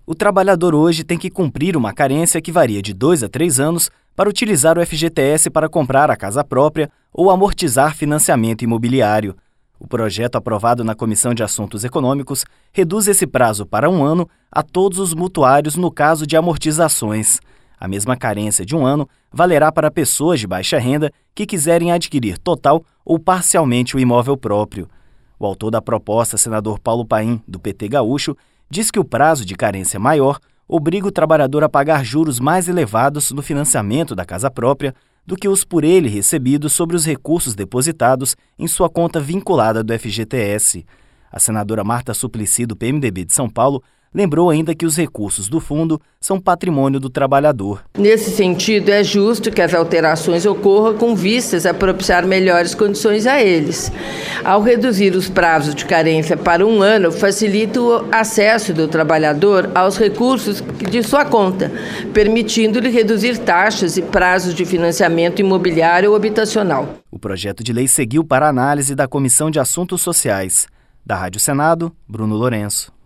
O trabalhador hoje tem que cumprir uma carência que varia de 2 a 3 anos para utilizar o FGTS para comprar a casa própria ou amortizar financiamento imobiliário. O projeto aprovado na Comissão de Assuntos Econômicos reduz esse prazo para 1 ano a todos os mutuários no caso de amortizações. A mesma carência de 1 ano valerá para pessoas de baixa renda que quiserem adquirir total ou parcialmente o imóvel próprio. O autor da proposta, senador Paulo Paim, do PT gaúcho, diz que o prazo de carência maior obriga o trabalhador a pagar juros mais elevados no financiamento da casa própria do que os por ele recebidos sobre os recursos depositados em sua conta vinculada do FGTS. A senadora Marta Suplicy, do PMDB de São Paulo, lembrou ainda que os recursos do fundo são patrimônio do trabalhador. Nesse sentido, é justo que as alterações ocorram com vistas a propiciar melhores condições a eles. Ao reduzir os prazos de carência para 1 ano, facilita o acesso do trabalhador aos recursos de sua conta, permitindo-lhe reduzir taxas e prazos de financiamento imobiliário ou habitacional. O projeto de lei seguiu para análise da Comissão de Assuntos Sociais. Da Rádio Senado, Bruno Lourenço.